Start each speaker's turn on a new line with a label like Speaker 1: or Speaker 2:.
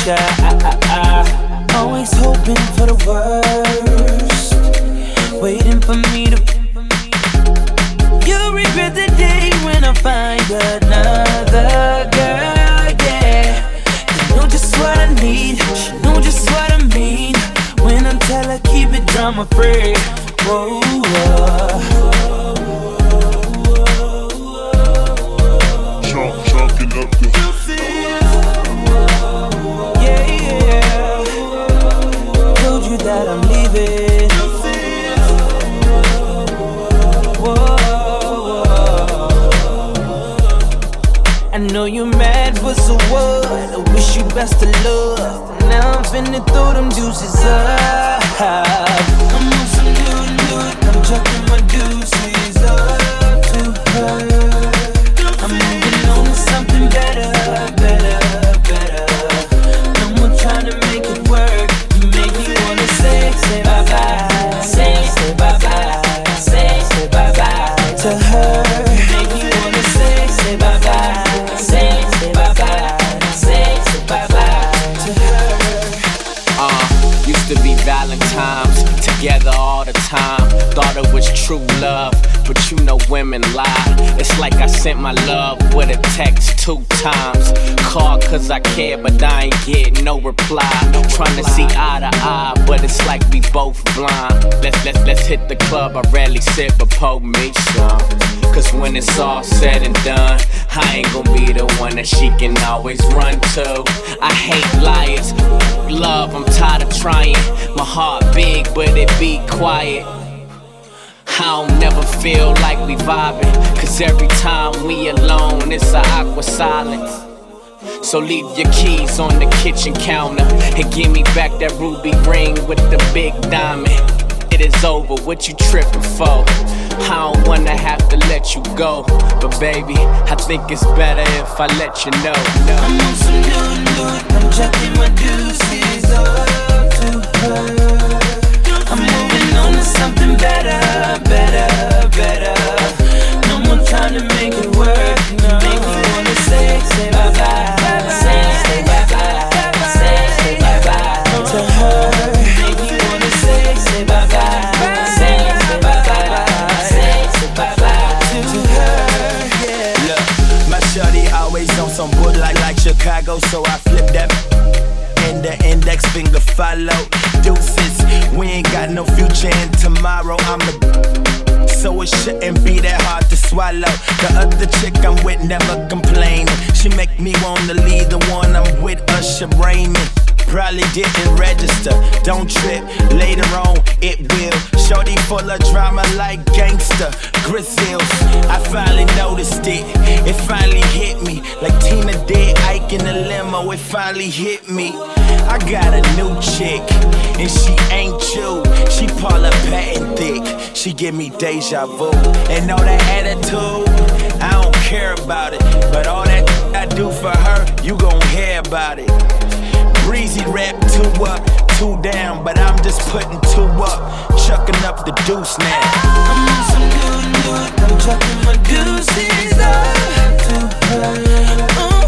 Speaker 1: shy. Always hoping for the worst, waiting for me to. You'll regret the day when I find another girl, yeah. You know just what I need, she know just what I mean. When I tell her keep it drama free. Whoa,
Speaker 2: Chalking up the
Speaker 1: yeah. Told you that I'm leaving. Whoa. I know you're mad, but so what? I wish you best of luck. Now I'm finna throw them deuces up. I'm on some new, I'm chucking my deuces up to her. I'm moving on to something better. No more trying to make it work. You make me wanna say bye-bye. Say bye-bye. Say bye-bye to her. You make me wanna say bye-bye. Say bye-bye. Say bye-bye to her.
Speaker 3: Used to be Valentine's, together all the time. Thought it was true love, but you know women lie. It's like I sent my love with a text 2 times. Called cause I care, but I ain't get no reply. Trying to see eye to eye, but it's like we both blind. Let's hit the club, I rarely sit, but pour me some. Cause when it's all said and done, I ain't gon' be the one that she can always run to. I hate liars, love, I'm tired of trying. My heart big, but it be quiet. I don't never feel like we vibing, cause every time we alone, it's a awkward silence. So leave your keys on the kitchen counter and give me back that ruby ring with the big diamond. It is over, what you tripping for? I don't wanna have to let you go, but baby, I think it's better if I let you know.
Speaker 1: I'm on some new, I'm chucking my deuces up to her. I'm moving on to something better. No more trying to make it work. Make me wanna say bye-bye. Say bye-bye. Say bye-bye to her. Make me wanna say bye-bye. Say bye-bye. Say bye-bye to her. Yeah.
Speaker 4: Look, my shorty always on some wood like Chicago, so I flip that. And the index finger follow. Deuces, we ain't got no future in tomorrow. I'm a so it shouldn't be that hard to swallow. The other chick I'm with never complaining. She make me wanna leave the one I'm with, Usher Raymond. Probably didn't register, don't trip, later on it will. Shorty full of drama like gangster, Grizzles. I finally noticed it, it finally hit me. Like Tina did Ike in the limo, it finally hit me. I got a new chick, and she ain't you. She Paula Patton thick, she give me deja vu. And all that attitude, I don't care about it. But all that I do for her, you gon' hear about it. Breezy rap 2 up, 2 down, but I'm just putting 2 up, chucking up the deuce now.
Speaker 1: I'm on some new, I'm chucking my deuces up to her.